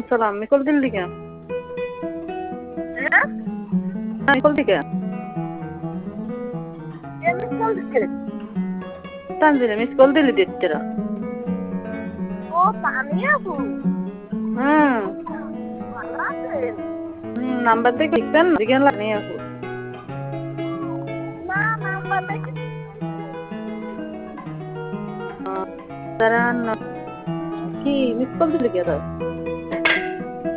সালাম। Miss call দিলি কেন? হ্যাঁ? মিস কল দিলি কেন? কে মিস কল দিছে? তানজিলে মিস কল দিলি দিতেরা। ও তানিয়া আপু। হুম। ভালো আছেন? নাম্বার দেখে লিখবেন জিজ্ঞেস লাগনি আপু। না নাম্বার দেখে দাঁড়ান কি মিস কল দিলি কেন?